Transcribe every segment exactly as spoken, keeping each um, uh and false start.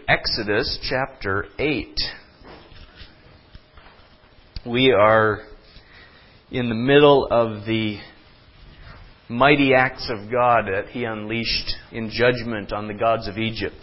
Exodus chapter eight. We are in the middle of the mighty acts of God that He unleashed in judgment on the gods of Egypt.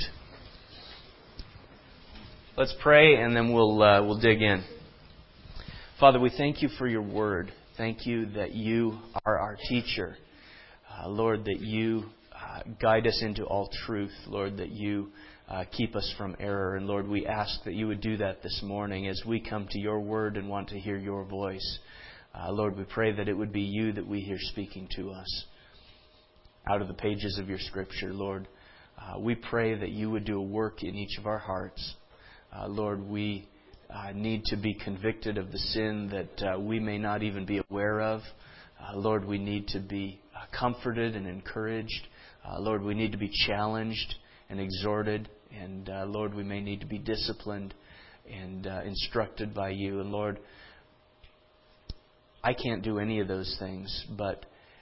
Let's pray and then we'll uh, we'll dig in. Father, we thank You for Your Word. Thank You that You are our teacher. Uh, Lord, that You uh, guide us into all truth. Lord, that You uh, keep us from error. And Lord, we ask that You would do that this morning as we come to Your Word and want to hear Your voice. Uh, Lord, we pray that it would be You that we hear speaking to us out of the pages of Your Scripture. Lord, uh, we pray that You would do a work in each of our hearts. Uh, Lord, we uh, need to be convicted of the sin that uh, we may not even be aware of. Uh, Lord, we need to be uh, comforted and encouraged. Uh, Lord, we need to be challenged and exhorted. And uh, Lord, we may need to be disciplined and uh, instructed by You. And Lord, I can't do any of those things, but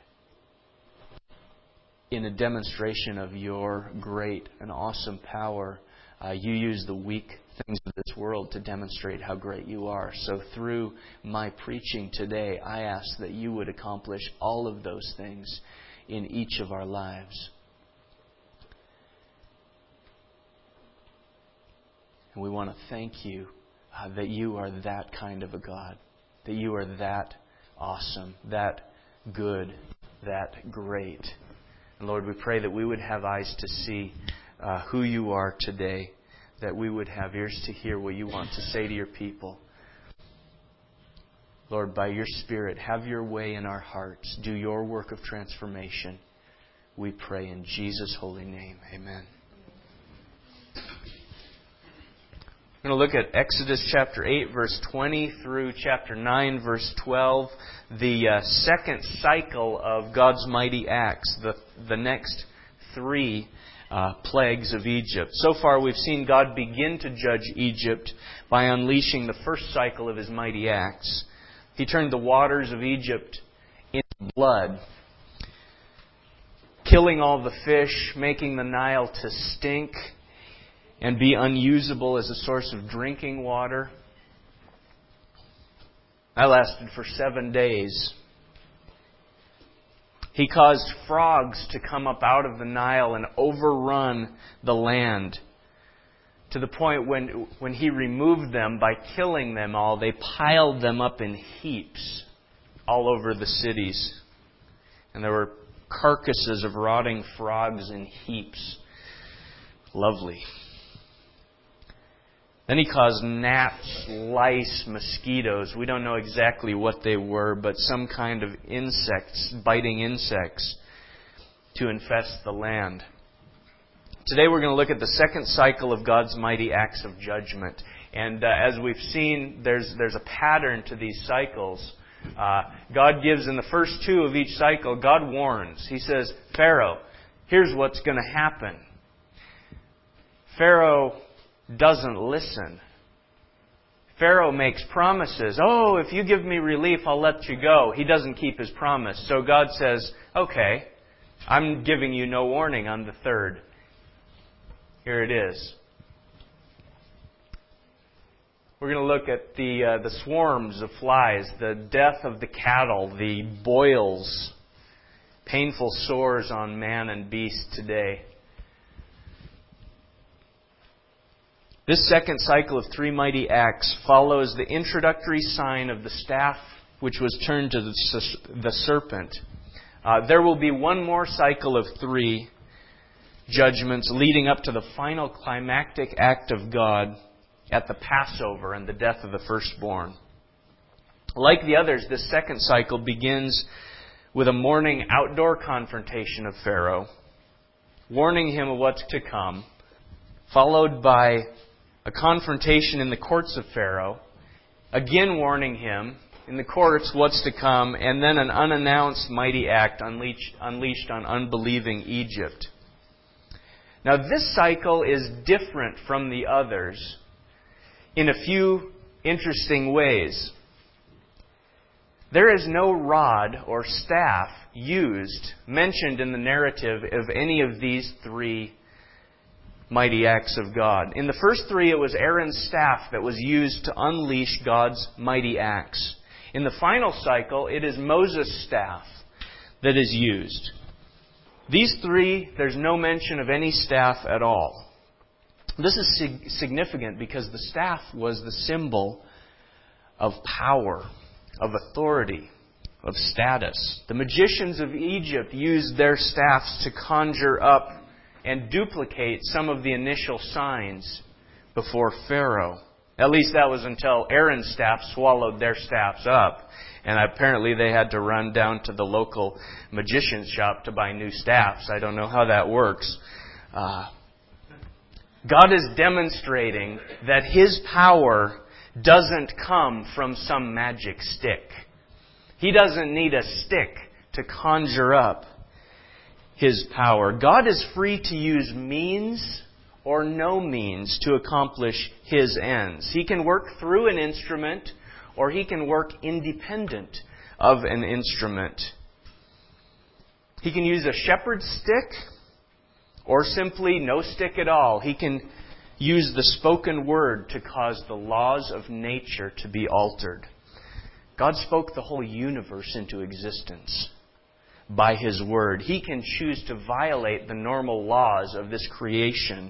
in a demonstration of Your great and awesome power, uh, You use the weak things of this world to demonstrate how great You are. So through my preaching today, I ask that You would accomplish all of those things in each of our lives. And we want to thank You uh, that You are that kind of a God, that You are that awesome, that good, that great. And Lord, we pray that we would have eyes to see uh, who You are today, that we would have ears to hear what You want to say to Your people. Lord, by Your Spirit, have Your way in our hearts. Do Your work of transformation. We pray in Jesus' holy name. Amen. We're going to look at Exodus chapter eight, verse twenty through chapter nine, verse twelve. The uh, second cycle of God's mighty acts. The, the next three uh, plagues of Egypt. So far we've seen God begin to judge Egypt by unleashing the first cycle of His mighty acts. He turned the waters of Egypt into blood, killing all the fish, making the Nile to stink and be unusable as a source of drinking water. That lasted for seven days. He caused frogs to come up out of the Nile and overrun the land, to the point when, when He removed them by killing them all, they piled them up in heaps all over the cities. And there were carcasses of rotting frogs in heaps. Lovely. Then He caused gnats, lice, mosquitoes. We don't know exactly what they were, but some kind of insects, biting insects, to infest the land. Today we're going to look at the second cycle of God's mighty acts of judgment. And uh, as we've seen, there's there's a pattern to these cycles. Uh, God gives in the first two of each cycle, God warns. He says, Pharaoh, here's what's going to happen. Pharaoh doesn't listen. Pharaoh makes promises. Oh, if you give me relief, I'll let you go. He doesn't keep his promise. So God says, okay, I'm giving you no warning on the third. Here it is. We're going to look at the uh, the swarms of flies, the death of the cattle, the boils, painful sores on man and beast today. This second cycle of three mighty acts follows the introductory sign of the staff, which was turned to the, the serpent. Uh, there will be one more cycle of three judgments leading up to the final climactic act of God at the Passover and the death of the firstborn. Like the others, this second cycle begins with a morning outdoor confrontation of Pharaoh, warning him of what's to come, followed by a confrontation in the courts of Pharaoh, again warning him in the courts what's to come, and then an unannounced mighty act unleashed, unleashed on unbelieving Egypt. Now this cycle is different from the others in a few interesting ways. There is no rod or staff used, mentioned in the narrative of any of these three mighty acts of God. In the first three, it was Aaron's staff that was used to unleash God's mighty acts. In the final cycle, it is Moses' staff that is used. These three, there's no mention of any staff at all. This is sig- significant because the staff was the symbol of power, of authority, of status. The magicians of Egypt used their staffs to conjure up and duplicate some of the initial signs before Pharaoh. At least that was until Aaron's staff swallowed their staffs up. And apparently they had to run down to the local magician's shop to buy new staffs. I don't know how that works. Uh, God is demonstrating that His power doesn't come from some magic stick. He doesn't need a stick to conjure up His power. God is free to use means or no means to accomplish His ends. He can work through an instrument, or He can work independent of an instrument. He can use a shepherd's stick, or simply no stick at all. He can use the spoken word to cause the laws of nature to be altered. God spoke the whole universe into existence by His word. He can choose to violate the normal laws of this creation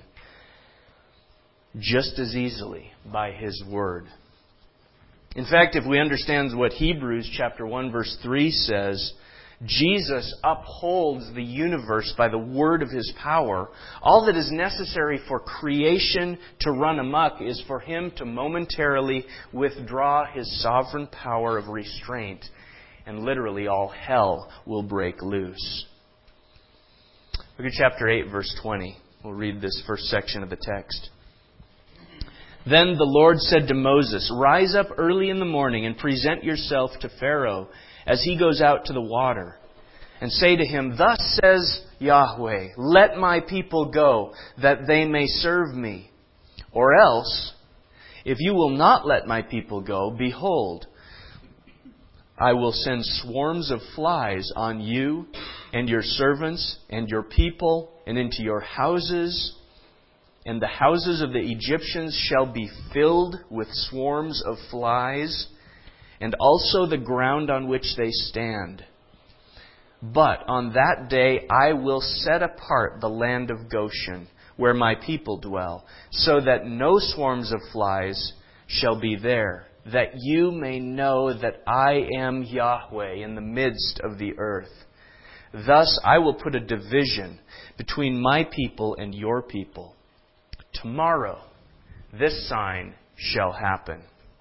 just as easily by His word. In fact, if we understand what Hebrews chapter one verse three says, Jesus upholds the universe by the word of His power. All that is necessary for creation to run amok is for Him to momentarily withdraw His sovereign power of restraint, and literally all hell will break loose. Look at chapter eight, verse twenty. We'll read this first section of the text. Then the Lord said to Moses, "Rise up early in the morning and present yourself to Pharaoh as he goes out to the water. And say to him, Thus says Yahweh, let my people go, that they may serve me. Or else, if you will not let my people go, behold, I will send swarms of flies on you and your servants and your people and into your houses. And the houses of the Egyptians shall be filled with swarms of flies, and also the ground on which they stand. But on that day I will set apart the land of Goshen, where my people dwell, so that no swarms of flies shall be there, that you may know that I am Yahweh in the midst of the earth. Thus I will put a division between my people and your people. Tomorrow, this sign shall happen."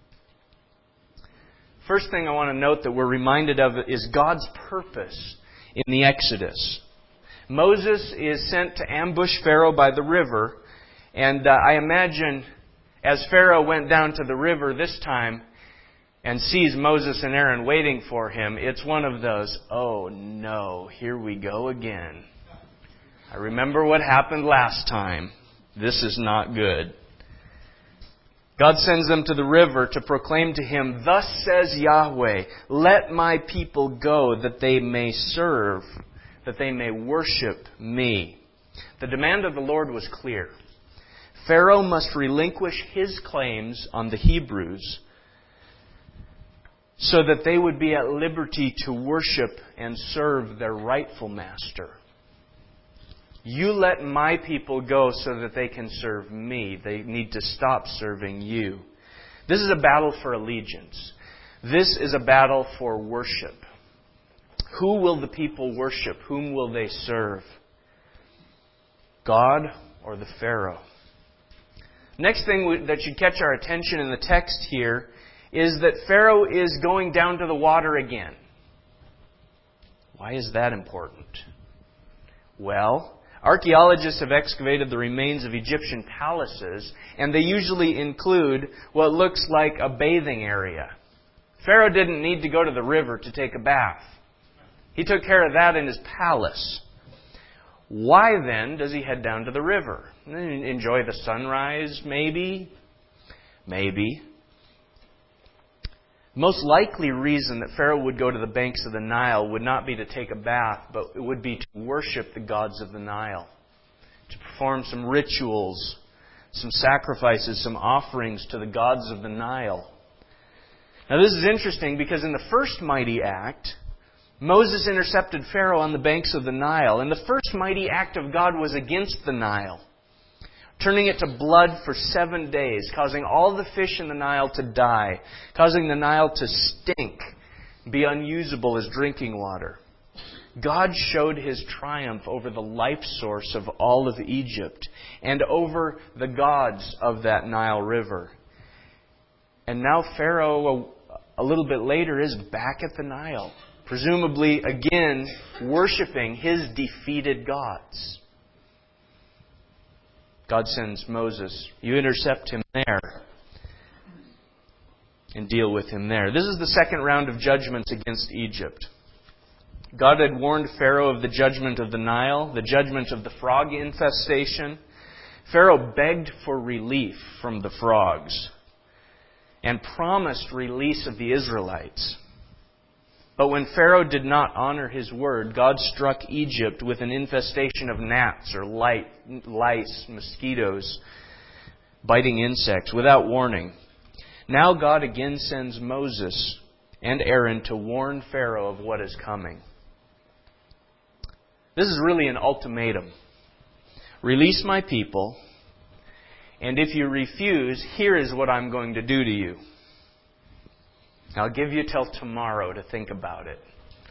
First thing I want to note that we're reminded of is God's purpose in the Exodus. Moses is sent to ambush Pharaoh by the river, and uh, I imagine as Pharaoh went down to the river this time and sees Moses and Aaron waiting for him, it's one of those, oh no, here we go again. I remember what happened last time. This is not good. God sends them to the river to proclaim to him, "Thus says Yahweh, let my people go that they may serve, that they may worship me." The demand of the Lord was clear. Pharaoh must relinquish his claims on the Hebrews so that they would be at liberty to worship and serve their rightful master. You let my people go so that they can serve me. They need to stop serving you. This is a battle for allegiance. This is a battle for worship. Who will the people worship? Whom will they serve? God or the Pharaoh? Next thing that should catch our attention in the text here is that Pharaoh is going down to the water again. Why is that important? Well, archaeologists have excavated the remains of Egyptian palaces, and they usually include what looks like a bathing area. Pharaoh didn't need to go to the river to take a bath. He took care of that in his palace. Why then does he head down to the river? Enjoy the sunrise, maybe? Maybe. Most likely reason that Pharaoh would go to the banks of the Nile would not be to take a bath, but it would be to worship the gods of the Nile, to perform some rituals, some sacrifices, some offerings to the gods of the Nile. Now this is interesting because in the first mighty act, Moses intercepted Pharaoh on the banks of the Nile, and the first mighty act of God was against the Nile, turning it to blood for seven days, causing all the fish in the Nile to die, causing the Nile to stink, be unusable as drinking water. God showed His triumph over the life source of all of Egypt and over the gods of that Nile River. And now Pharaoh, a little bit later, is back at the Nile, presumably again worshiping his defeated gods. God sends Moses. You intercept him there and deal with him there. This is the second round of judgments against Egypt. God had warned Pharaoh of the judgment of the Nile, the judgment of the frog infestation. Pharaoh begged for relief from the frogs and promised release of the Israelites. But when Pharaoh did not honor his word, God struck Egypt with an infestation of gnats or light, lice, mosquitoes, biting insects without warning. Now God again sends Moses and Aaron to warn Pharaoh of what is coming. This is really an ultimatum. Release my people, and if you refuse, here is what I'm going to do to you. I'll give you till tomorrow to think about it.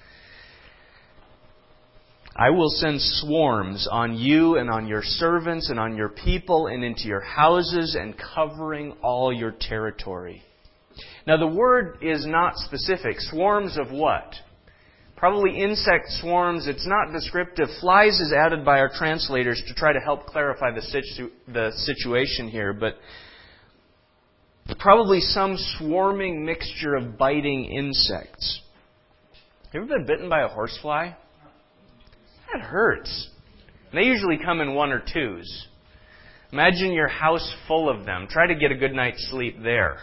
I will send swarms on you and on your servants and on your people and into your houses and covering all your territory. Now the word is not specific. Swarms of what? Probably insect swarms. It's not descriptive. Flies is added by our translators to try to help clarify the, situ- the situation here, but probably some swarming mixture of biting insects. You ever been bitten by a horsefly? That hurts. And they usually come in one or twos. Imagine your house full of them. Try to get a good night's sleep there.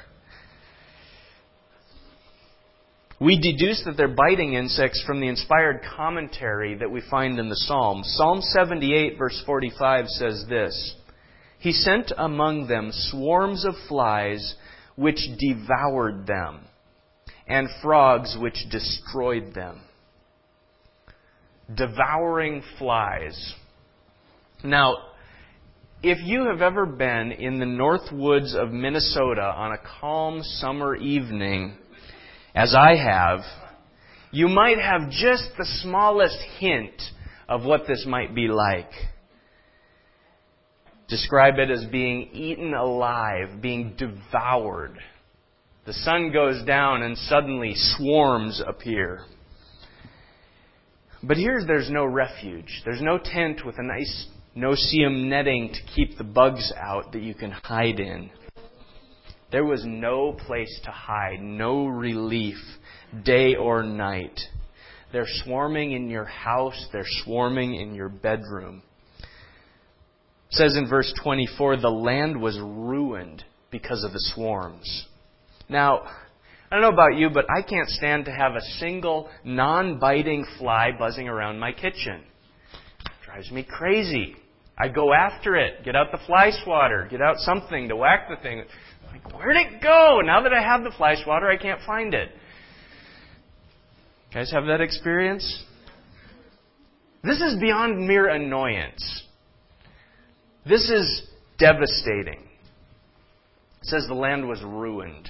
We deduce that they're biting insects from the inspired commentary that we find in the Psalms. Psalm seventy-eight verse forty-five says this: He sent among them swarms of flies which devoured them, and frogs which destroyed them. Devouring flies. Now, if you have ever been in the north woods of Minnesota on a calm summer evening, as I have, you might have just the smallest hint of what this might be like. Describe it as being eaten alive, being devoured. The sun goes down and suddenly swarms appear. But here there's no refuge. There's no tent with a nice no-see-um netting to keep the bugs out that you can hide in. There was no place to hide, no relief, day or night. They're swarming in your house. They're swarming in your bedroom. It says in verse twenty-four, the land was ruined because of the swarms. Now, I don't know about you, but I can't stand to have a single non-biting fly buzzing around my kitchen. It drives me crazy. I go after it. Get out the fly swatter. Get out something to whack the thing. Like, where'd it go? Now that I have the fly swatter, I can't find it. You guys have that experience? This is beyond mere annoyance. This is devastating. It says the land was ruined.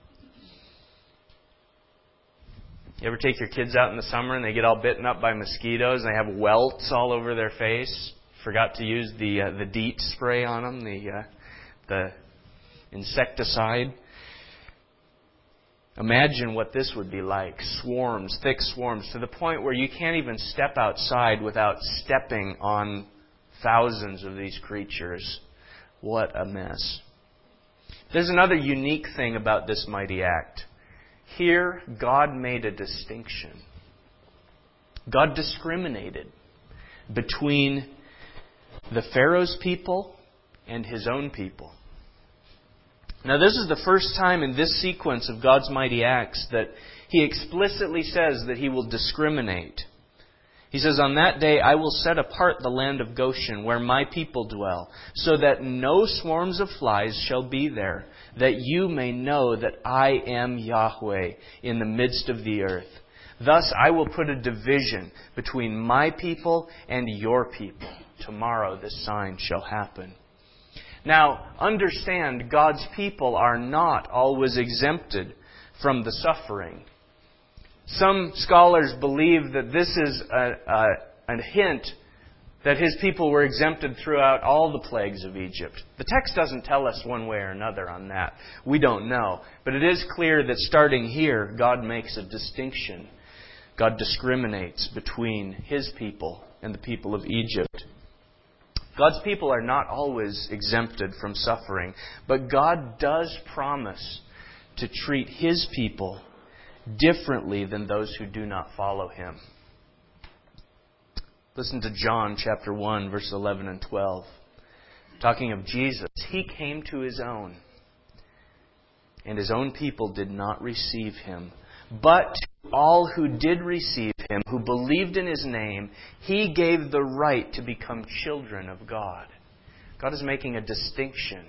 You ever take your kids out in the summer and they get all bitten up by mosquitoes and they have welts all over their face? Forgot to use the uh, the DEET spray on them, the uh, the insecticide. Imagine what this would be like. Swarms, thick swarms, to the point where you can't even step outside without stepping on thousands of these creatures. What a mess. There's another unique thing about this mighty act. Here, God made a distinction. God discriminated between the Pharaoh's people and his own people. Now, this is the first time in this sequence of God's mighty acts that He explicitly says that He will discriminate. He says, "On that day I will set apart the land of Goshen, where my people dwell, so that no swarms of flies shall be there, that you may know that I am Yahweh in the midst of the earth. Thus I will put a division between my people and your people. Tomorrow this sign shall happen." Now, understand, God's people are not always exempted from the suffering. Some scholars believe that this is a, a, a hint that His people were exempted throughout all the plagues of Egypt. The text doesn't tell us one way or another on that. We don't know. But it is clear that starting here, God makes a distinction. God discriminates between His people and the people of Egypt. God's people are not always exempted from suffering, but God does promise to treat His people differently than those who do not follow Him. Listen to John chapter one, verse eleven and twelve. Talking of Jesus, He came to His own, and His own people did not receive Him. But to all who did receive Him, who believed in His name, He gave the right to become children of God. God is making a distinction.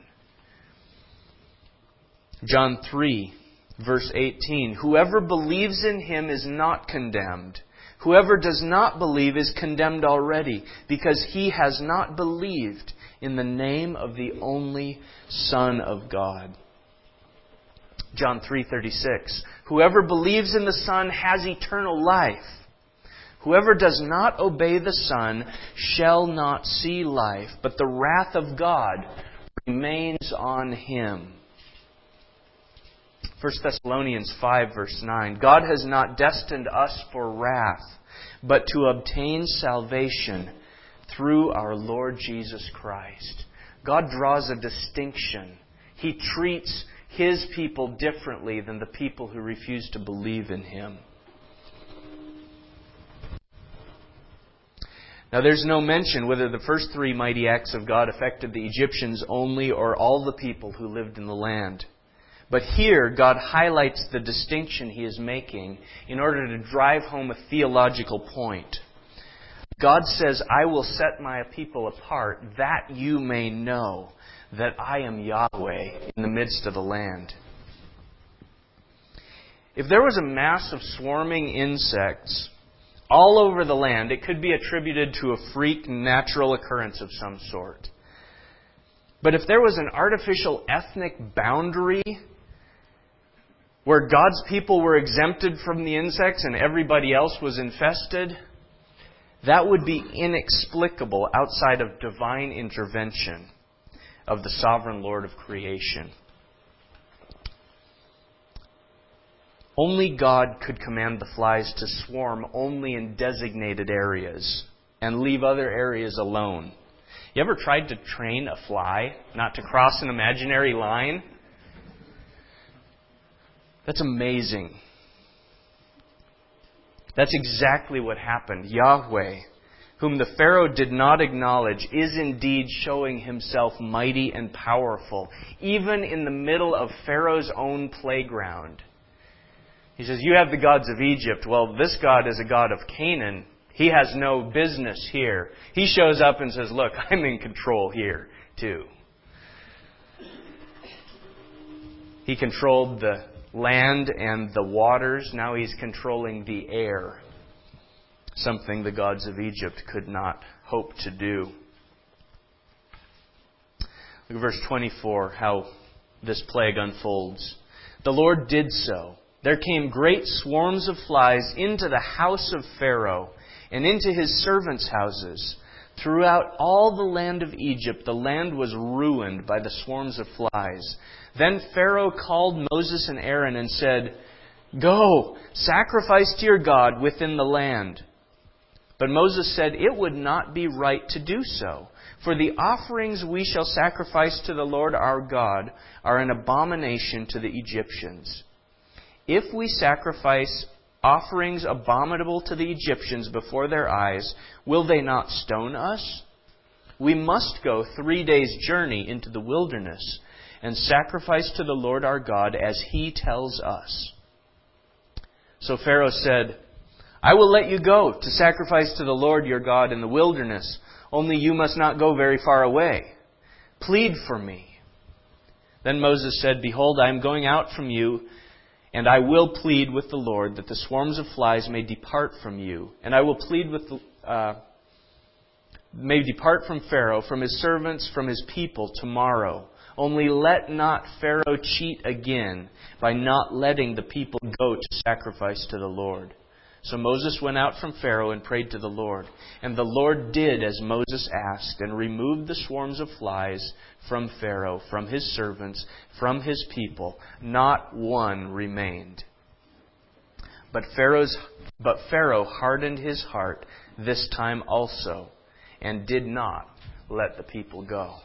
John three, verse eighteen. "Whoever believes in Him is not condemned. Whoever does not believe is condemned already, because he has not believed in the name of the only Son of God." John three thirty-six. "Whoever believes in the Son has eternal life. Whoever does not obey the Son shall not see life, but the wrath of God remains on him." First Thessalonians five, verse nine. "God has not destined us for wrath, but to obtain salvation through our Lord Jesus Christ." God draws a distinction. He treats His people differently than the people who refuse to believe in Him. Now, there's no mention whether the first three mighty acts of God affected the Egyptians only or all the people who lived in the land. But here, God highlights the distinction He is making in order to drive home a theological point. God says, "I will set my people apart that you may know that I am Yahweh in the midst of the land." If there was a mass of swarming insects all over the land, it could be attributed to a freak natural occurrence of some sort. But if there was an artificial ethnic boundary where God's people were exempted from the insects and everybody else was infested, that would be inexplicable outside of divine intervention of the sovereign Lord of creation. Only God could command the flies to swarm only in designated areas and leave other areas alone. You ever tried to train a fly not to cross an imaginary line? That's amazing. That's exactly what happened. Yahweh, whom the Pharaoh did not acknowledge, is indeed showing Himself mighty and powerful, even in the middle of Pharaoh's own playground. He says, "You have the gods of Egypt. Well, this God is a God of Canaan. He has no business here." He shows up and says, "Look, I'm in control here, too." He controlled the land and the waters. Now He's controlling the air. Something the gods of Egypt could not hope to do. Look at verse twenty-four, how this plague unfolds. "The Lord did so. There came great swarms of flies into the house of Pharaoh and into his servants' houses. Throughout all the land of Egypt, the land was ruined by the swarms of flies. Then Pharaoh called Moses and Aaron and said, 'Go, sacrifice to your God within the land.' But Moses said, 'It would not be right to do so, for the offerings we shall sacrifice to the Lord our God are an abomination to the Egyptians. If we sacrifice offerings abominable to the Egyptians before their eyes, will they not stone us? We must go three days' journey into the wilderness and sacrifice to the Lord our God as He tells us.' So Pharaoh said, I will let you go to sacrifice to the Lord your God in the wilderness. Only you must not go very far away. Plead for me." Then Moses said, "Behold, I am going out from you, and I will plead with the Lord that the swarms of flies may depart from you. And I will plead with the, uh, may depart from Pharaoh, from his servants, from his people tomorrow. Only let not Pharaoh cheat again by not letting the people go to sacrifice to the Lord." So Moses went out from Pharaoh and prayed to the Lord. And the Lord did as Moses asked, and removed the swarms of flies from Pharaoh, from his servants, from his people. Not one remained. But Pharaoh's, but Pharaoh hardened his heart this time also, and did not let the people go.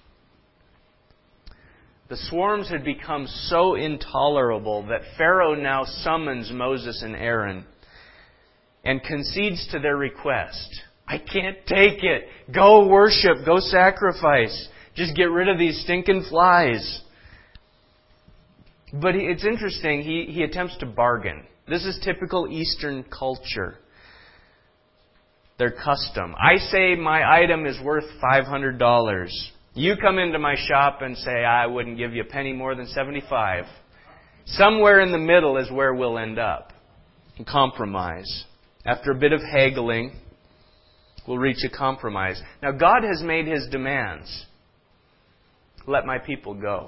The swarms had become so intolerable that Pharaoh now summons Moses and Aaron and concedes to their request. "I can't take it. Go worship. Go sacrifice. Just get rid of these stinking flies." But it's interesting. He, he attempts to bargain. This is typical Eastern culture. Their custom. I say my item is worth five hundred dollars. You come into my shop and say, "I wouldn't give you a penny more than seventy-five. Somewhere in the middle is where we'll end up. Compromise. After a bit of haggling, we'll reach a compromise. Now, God has made His demands. Let my people go.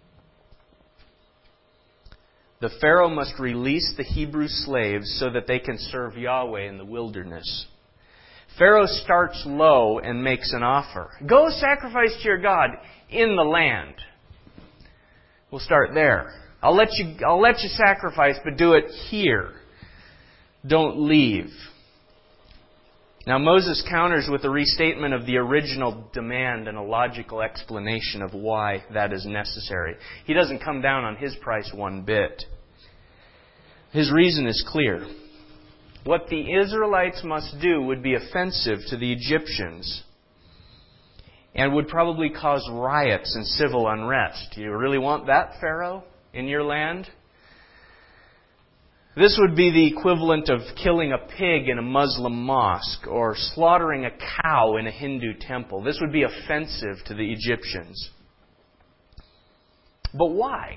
The Pharaoh must release the Hebrew slaves so that they can serve Yahweh in the wilderness. Pharaoh starts low and makes an offer. Go sacrifice to your God in the land. We'll start there. I'll let you, I'll let you sacrifice, but do it here. Don't leave. Now Moses counters with a restatement of the original demand and a logical explanation of why that is necessary. He doesn't come down on his price one bit. His reason is clear. What the Israelites must do would be offensive to the Egyptians and would probably cause riots and civil unrest. Do you really want that, Pharaoh, in your land? This would be the equivalent of killing a pig in a Muslim mosque or slaughtering a cow in a Hindu temple. This would be offensive to the Egyptians. But why?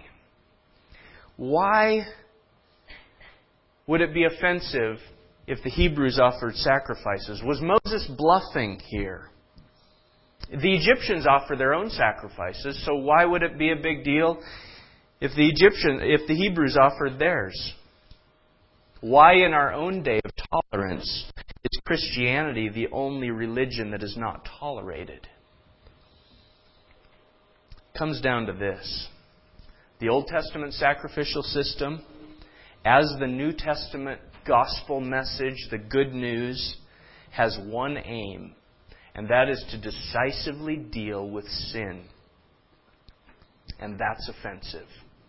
Why would it be offensive if the Hebrews offered sacrifices? Was Moses bluffing here? The Egyptians offer their own sacrifices, so why would it be a big deal if the Egyptian, if the Hebrews offered theirs? Why in our own day of tolerance is Christianity the only religion that is not tolerated? It comes down to this. The Old Testament sacrificial system, as the New Testament gospel message, the good news, has one aim, and that is to decisively deal with sin. And that's offensive.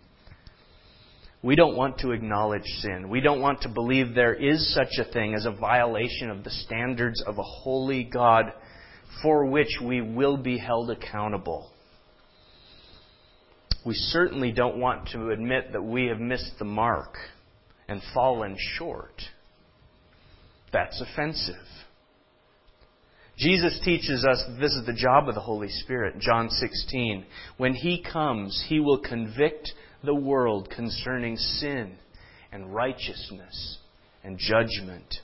We don't want to acknowledge sin. We don't want to believe there is such a thing as a violation of the standards of a holy God for which we will be held accountable. We certainly don't want to admit that we have missed the mark and fallen short. That's offensive. Jesus teaches us that this is the job of the Holy Spirit. John sixteen. When He comes, He will convict the world concerning sin and righteousness and judgment.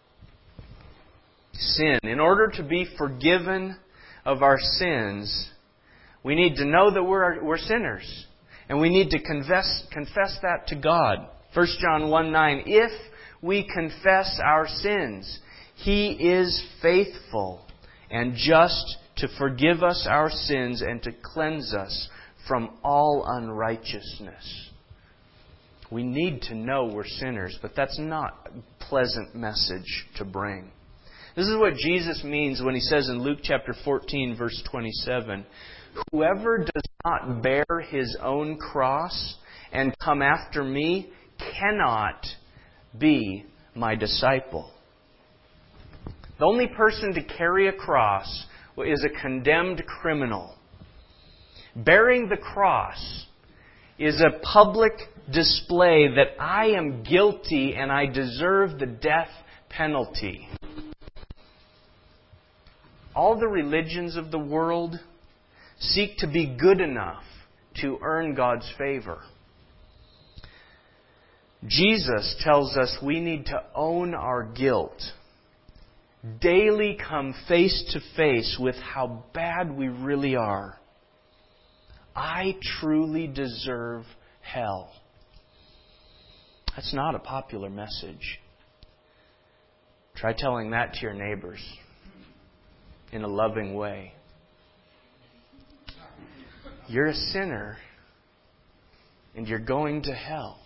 Sin. In order to be forgiven of our sins, we need to know that we're, we're sinners. And we need to confess, confess that to God. First John one nine. If we confess our sins, He is faithful and just to forgive us our sins and to cleanse us from all unrighteousness. We need to know we're sinners, but that's not a pleasant message to bring. This is what Jesus means when He says in Luke chapter fourteen, verse twenty-seven, whoever does not bear his own cross and come after me cannot be my disciple. The only person to carry a cross is a condemned criminal. Bearing the cross is a public display that I am guilty and I deserve the death penalty. All the religions of the world seek to be good enough to earn God's favor. Jesus tells us we need to own our guilt. Daily come face to face with how bad we really are. I truly deserve hell. That's not a popular message. Try telling that to your neighbors in a loving way. You're a sinner and you're going to hell.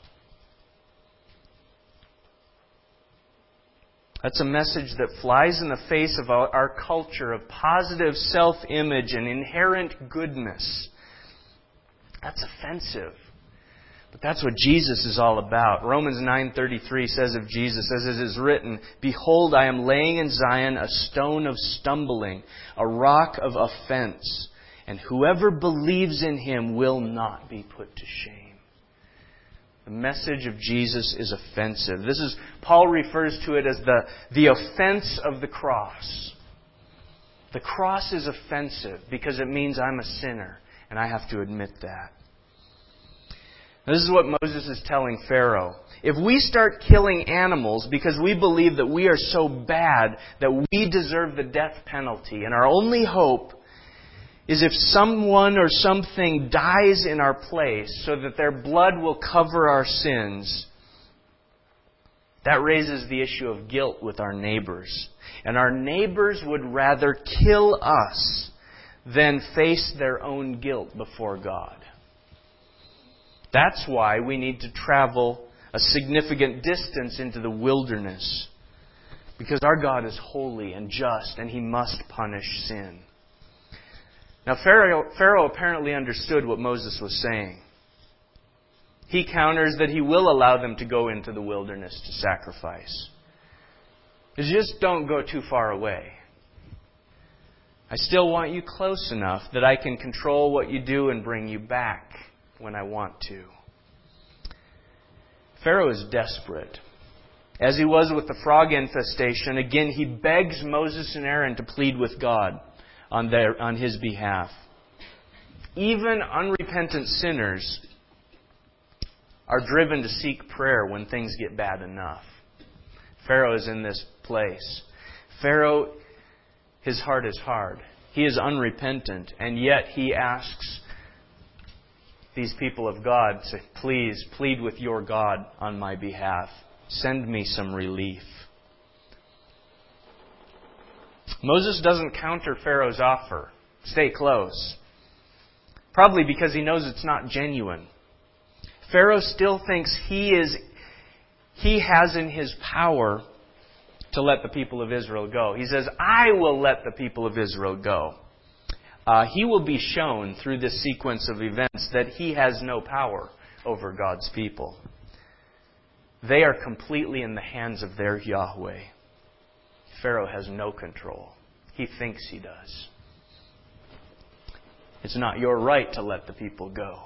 That's a message that flies in the face of our culture of positive self-image and inherent goodness. That's offensive. But that's what Jesus is all about. Romans nine thirty-three says of Jesus, as it is written, "Behold, I am laying in Zion a stone of stumbling, a rock of offense, and whoever believes in Him will not be put to shame." The message of Jesus is offensive. This is, Paul refers to it as the, the offense of the cross. The cross is offensive because it means I'm a sinner, and I have to admit that. Now, this is what Moses is telling Pharaoh. If we start killing animals because we believe that we are so bad that we deserve the death penalty, and our only hope is if someone or something dies in our place so that their blood will cover our sins, that raises the issue of guilt with our neighbors. And our neighbors would rather kill us than face their own guilt before God. That's why we need to travel a significant distance into the wilderness. Because our God is holy and just, and He must punish sin. Now, Pharaoh, Pharaoh apparently understood what Moses was saying. He counters that he will allow them to go into the wilderness to sacrifice. Just don't go too far away. I still want you close enough that I can control what you do and bring you back when I want to. Pharaoh is desperate. As he was with the frog infestation, again he begs Moses and Aaron to plead with God on their on his behalf. Even unrepentant sinners are driven to seek prayer when things get bad enough. Pharaoh is in this place. Pharaoh, his heart is hard. He is unrepentant, and yet he asks these people of God to please plead with your God on my behalf. Send me some relief. Moses doesn't counter Pharaoh's offer. Stay close. Probably because he knows it's not genuine. Pharaoh still thinks he is he has in his power to let the people of Israel go. He says, I will let the people of Israel go. Uh, he will be shown through this sequence of events that he has no power over God's people. They are completely in the hands of their Yahweh. Pharaoh has no control. He thinks he does. It's not your right to let the people go.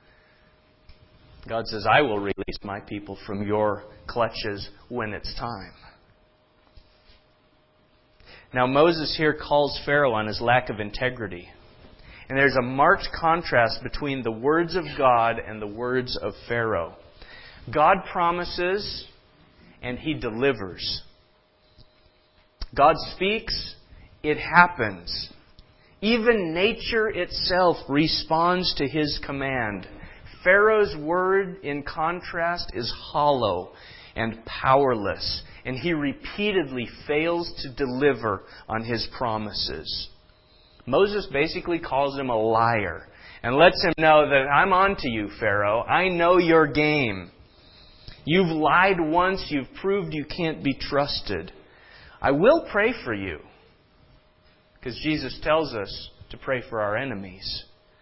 God says, I will release my people from your clutches when it's time. Now Moses here calls Pharaoh on his lack of integrity. And there's a marked contrast between the words of God and the words of Pharaoh. God promises and He delivers. God speaks, it happens. Even nature itself responds to His command. Pharaoh's word, in contrast, is hollow and powerless, and he repeatedly fails to deliver on his promises. Moses basically calls him a liar and lets him know that I'm on to you, Pharaoh. I know your game. You've lied once. You've proved you can't be trusted. I will pray for you, because Jesus tells us to pray for our enemies.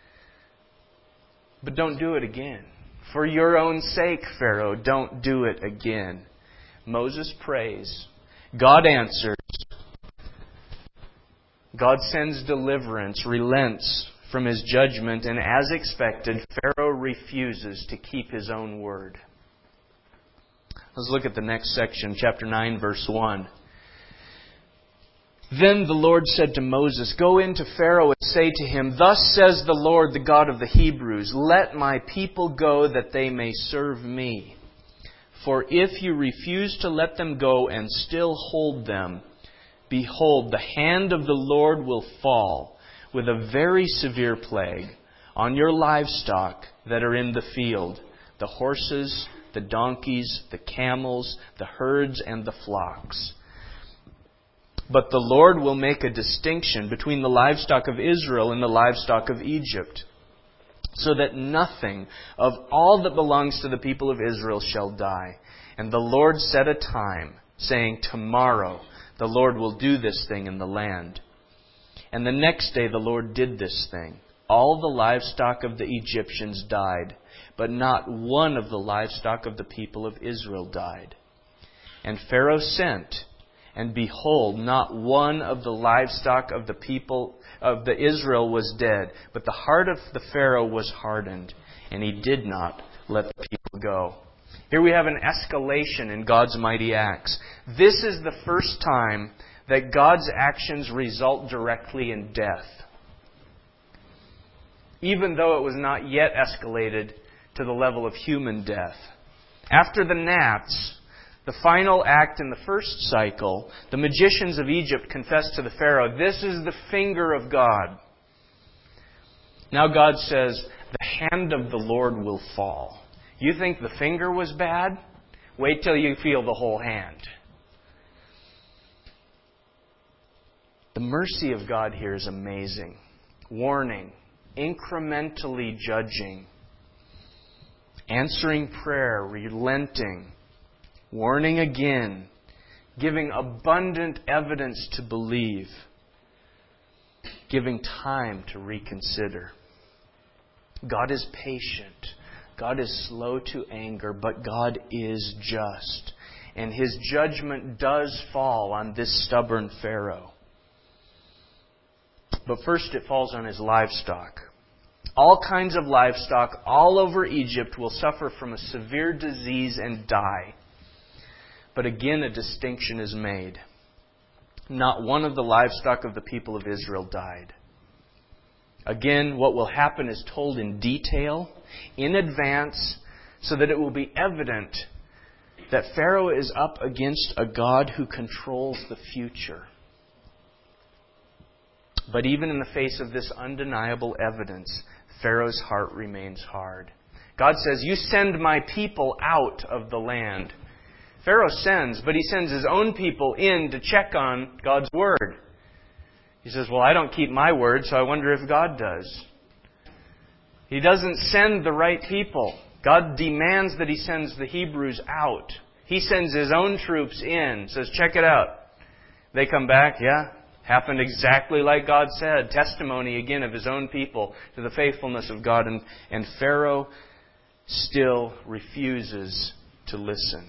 But don't do it again. For your own sake, Pharaoh, don't do it again. Moses prays. God answers. God sends deliverance, relents from His judgment, and as expected, Pharaoh refuses to keep his own word. Let's look at the next section, chapter nine, verse one. Then the Lord said to Moses, "Go in to Pharaoh and say to him, 'Thus says the Lord, the God of the Hebrews, let my people go that they may serve me. For if you refuse to let them go and still hold them, behold, the hand of the Lord will fall with a very severe plague on your livestock that are in the field, the horses, the donkeys, the camels, the herds, and the flocks. But the Lord will make a distinction between the livestock of Israel and the livestock of Egypt, so that nothing of all that belongs to the people of Israel shall die. And the Lord set a time, saying, Tomorrow the Lord will do this thing in the land. And the next day the Lord did this thing. All the livestock of the Egyptians died, but not one of the livestock of the people of Israel died. And Pharaoh sent, and behold, not one of the livestock of the people of the Israel was dead, but the heart of the Pharaoh was hardened, and he did not let the people go." Here we have an escalation in God's mighty acts. This is the first time that God's actions result directly in death, even though it was not yet escalated to the level of human death. After the gnats, the final act in the first cycle, the magicians of Egypt confessed to the Pharaoh, "This is the finger of God." Now God says, "The hand of the Lord will fall." You think the finger was bad? Wait till you feel the whole hand. The mercy of God here is amazing. Warning, incrementally judging, answering prayer, relenting, warning again, giving abundant evidence to believe, giving time to reconsider. God is patient. God is slow to anger, but God is just. And His judgment does fall on this stubborn Pharaoh. But first it falls on his livestock. All kinds of livestock all over Egypt will suffer from a severe disease and die. But again, a distinction is made. Not one of the livestock of the people of Israel died. Again, what will happen is told in detail, in advance, so that it will be evident that Pharaoh is up against a God who controls the future. But even in the face of this undeniable evidence, Pharaoh's heart remains hard. God says, "You send my people out of the land." Pharaoh sends, but he sends his own people in to check on God's word. He says, "Well, I don't keep my word, so I wonder if God does." He doesn't send the right people. God demands that He sends the Hebrews out. He sends His own troops in, says, "Check it out." They come back, yeah, happened exactly like God said. Testimony again of His own people to the faithfulness of God. And, and Pharaoh still refuses to listen.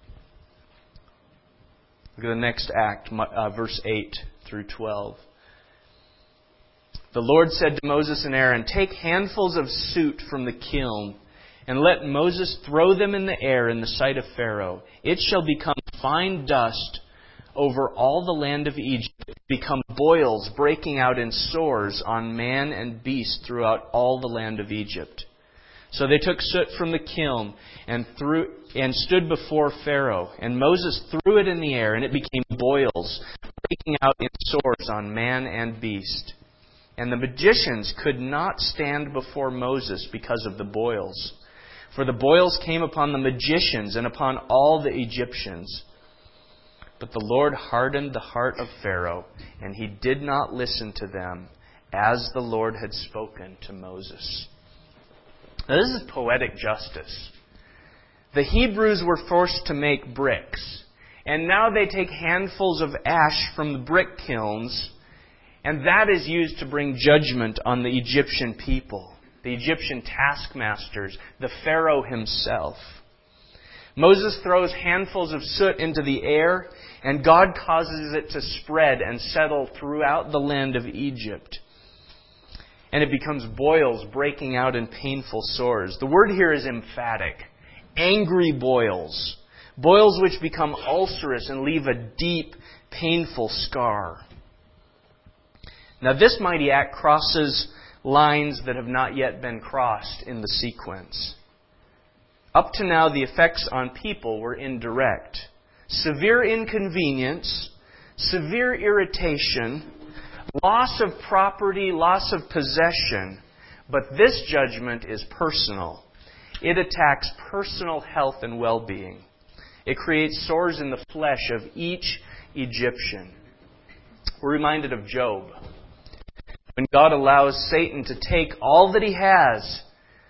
Look at the next act, uh, verse eight through twelve. The Lord said to Moses and Aaron, "Take handfuls of soot from the kiln, and let Moses throw them in the air in the sight of Pharaoh. It shall become fine dust over all the land of Egypt, become boils breaking out in sores on man and beast throughout all the land of Egypt." So they took soot from the kiln and threw and stood before Pharaoh. And Moses threw it in the air, and it became boils, breaking out in sores on man and beast. And the magicians could not stand before Moses because of the boils. For the boils came upon the magicians and upon all the Egyptians. But the Lord hardened the heart of Pharaoh, and he did not listen to them, as the Lord had spoken to Moses. Now, this is poetic justice. The Hebrews were forced to make bricks, and now they take handfuls of ash from the brick kilns, and that is used to bring judgment on the Egyptian people, the Egyptian taskmasters, the Pharaoh himself. Moses throws handfuls of soot into the air, and God causes it to spread and settle throughout the land of Egypt. And it becomes boils breaking out in painful sores. The word here is emphatic. Angry boils. boils which become ulcerous and leave a deep, painful scar. Now this mighty act crosses lines that have not yet been crossed in the sequence. Up to now, the effects on people were indirect. Severe inconvenience, severe irritation, loss of property, loss of possession. But this judgment is personal. It attacks personal health and well-being. It creates sores in the flesh of each Egyptian. We're reminded of Job. When God allows Satan to take all that he has,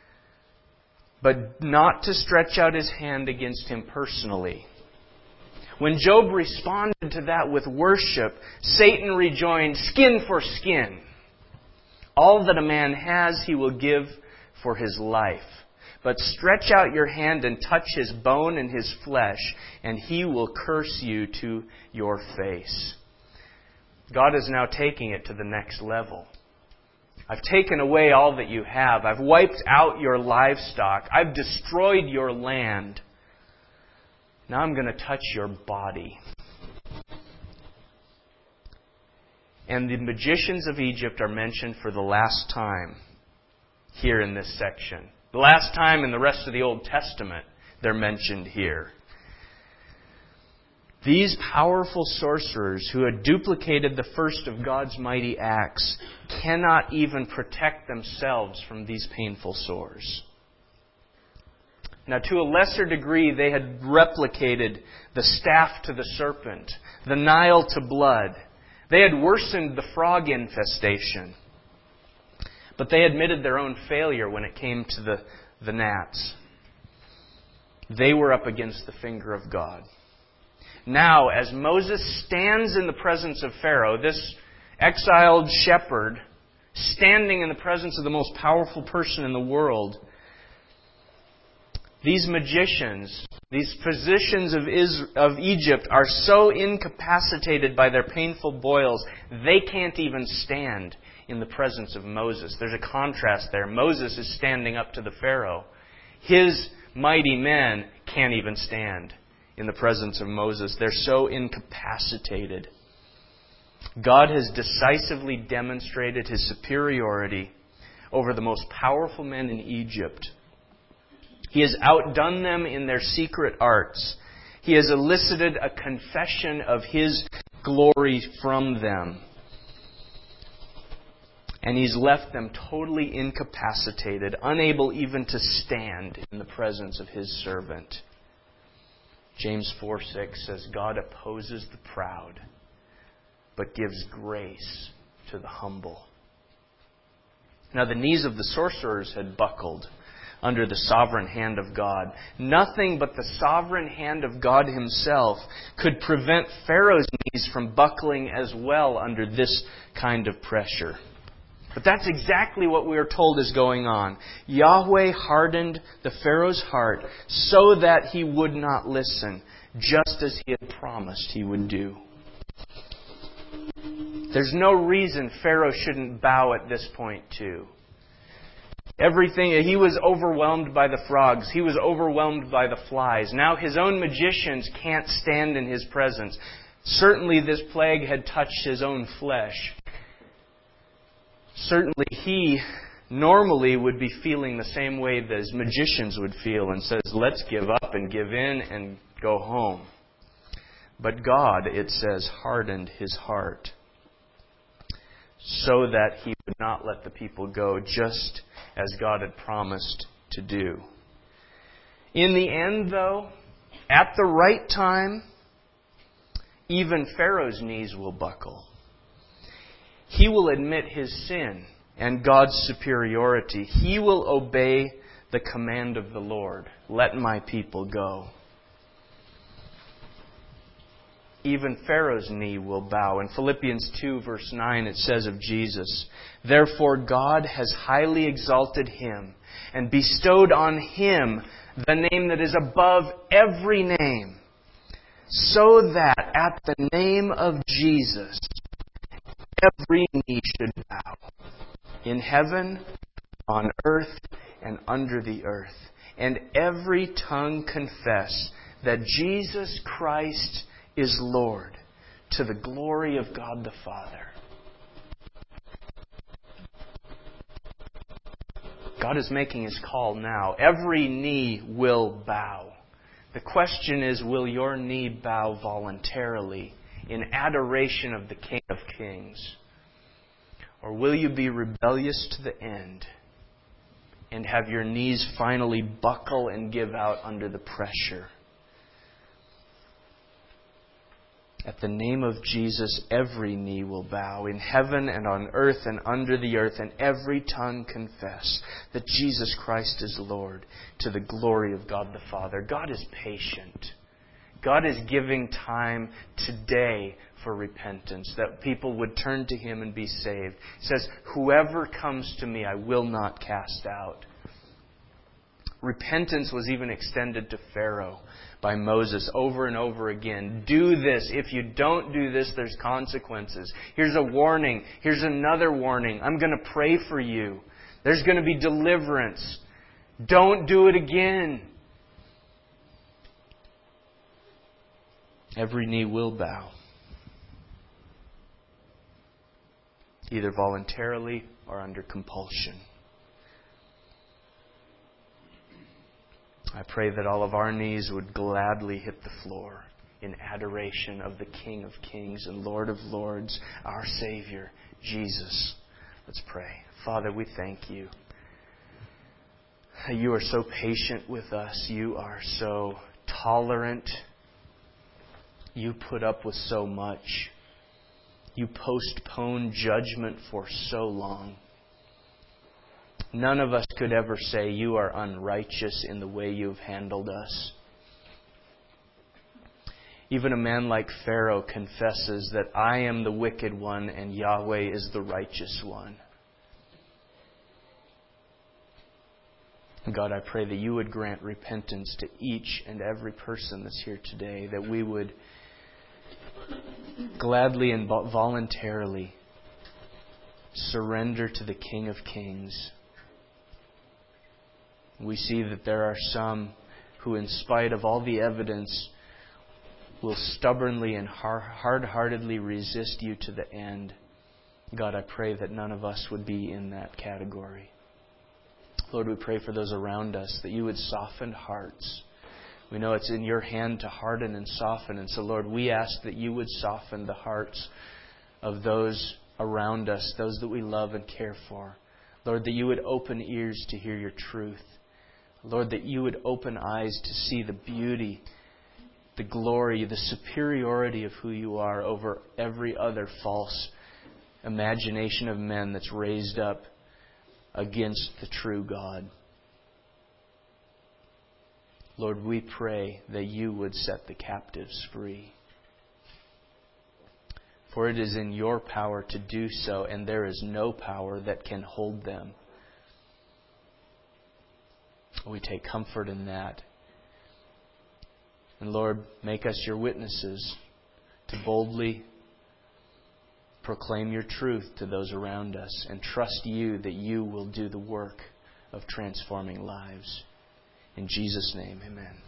but not to stretch out his hand against him personally. When Job responded to that with worship, Satan rejoined, skin for skin. All that a man has, he will give for his life. But stretch out your hand and touch his bone and his flesh, and he will curse you to your face. God is now taking it to the next level. I've taken away all that you have. I've wiped out your livestock. I've destroyed your land. Now I'm going to touch your body. And the magicians of Egypt are mentioned for the last time here in this section. The last time in the rest of the Old Testament they're mentioned here. These powerful sorcerers who had duplicated the first of God's mighty acts cannot even protect themselves from these painful sores. Now, to a lesser degree, they had replicated the staff to the serpent, the Nile to blood. They had worsened the frog infestation. But they admitted their own failure when it came to the, the gnats. They were up against the finger of God. Now, as Moses stands in the presence of Pharaoh, this exiled shepherd, standing in the presence of the most powerful person in the world, these magicians, these physicians of, Israel, of Egypt are so incapacitated by their painful boils, they can't even stand in the presence of Moses. There's a contrast there. Moses is standing up to the Pharaoh. His mighty men can't even stand in the presence of Moses. They're so incapacitated. God has decisively demonstrated His superiority over the most powerful men in Egypt. He has outdone them in their secret arts. He has elicited a confession of His glory from them. And He's left them totally incapacitated, unable even to stand in the presence of His servant. James four six says, God opposes the proud, but gives grace to the humble. Now the knees of the sorcerers had buckled under the sovereign hand of God. Nothing but the sovereign hand of God Himself could prevent Pharaoh's knees from buckling as well under this kind of pressure. But that's exactly what we are told is going on. Yahweh hardened the Pharaoh's heart so that he would not listen, just as He had promised He would do. There's no reason Pharaoh shouldn't bow at this point too. Everything, he was overwhelmed by the frogs. He was overwhelmed by the flies. Now his own magicians can't stand in his presence. Certainly this plague had touched his own flesh. Certainly he normally would be feeling the same way that his magicians would feel and says, let's give up and give in and go home. But God, it says, hardened his heart so that He would not let the people go, just as God had promised to do. In the end, though, at the right time, even Pharaoh's knees will buckle. He will admit his sin and God's superiority. He will obey the command of the Lord. Let my people go. Even Pharaoh's knee will bow. In Philippians two, verse nine, it says of Jesus, therefore God has highly exalted Him and bestowed on Him the name that is above every name, so that at the name of Jesus every knee should bow, in heaven, on earth, and under the earth, and every tongue confess that Jesus Christ is Lord, to the glory of God the Father. God is making His call now. Every knee will bow. The question is, will your knee bow voluntarily in adoration of the King of Kings? Or will you be rebellious to the end and have your knees finally buckle and give out under the pressure? At the name of Jesus, every knee will bow in heaven and on earth and under the earth, and every tongue confess that Jesus Christ is Lord, to the glory of God the Father. God is patient. God is giving time today for repentance, that people would turn to Him and be saved. He says, whoever comes to me, I will not cast out. Repentance was even extended to Pharaoh by Moses over and over again. Do this. If you don't do this, there's consequences. Here's a warning. Here's another warning. I'm going to pray for you. There's going to be deliverance. Don't do it again. Every knee will bow, either voluntarily or under compulsion. I pray that all of our knees would gladly hit the floor in adoration of the King of Kings and Lord of Lords, our Savior, Jesus. Let's pray. Father, we thank You. You are so patient with us. You are so tolerant. You put up with so much. You postpone judgment for so long. None of us could ever say You are unrighteous in the way You've handled us. Even a man like Pharaoh confesses that I am the wicked one and Yahweh is the righteous one. God, I pray that You would grant repentance to each and every person that's here today, that we would gladly and voluntarily surrender to the King of Kings. We see that there are some who, in spite of all the evidence, will stubbornly and hard-heartedly resist You to the end. God, I pray that none of us would be in that category. Lord, we pray for those around us, that You would soften hearts. We know it's in Your hand to harden and soften. And so, Lord, we ask that You would soften the hearts of those around us, those that we love and care for. Lord, that You would open ears to hear Your truth. Lord, that You would open eyes to see the beauty, the glory, the superiority of who You are over every other false imagination of men that's raised up against the true God. Lord, we pray that You would set the captives free. For it is in Your power to do so, and there is no power that can hold them. We take comfort in that. And Lord, make us Your witnesses to boldly proclaim Your truth to those around us and trust You that You will do the work of transforming lives. In Jesus' name, amen.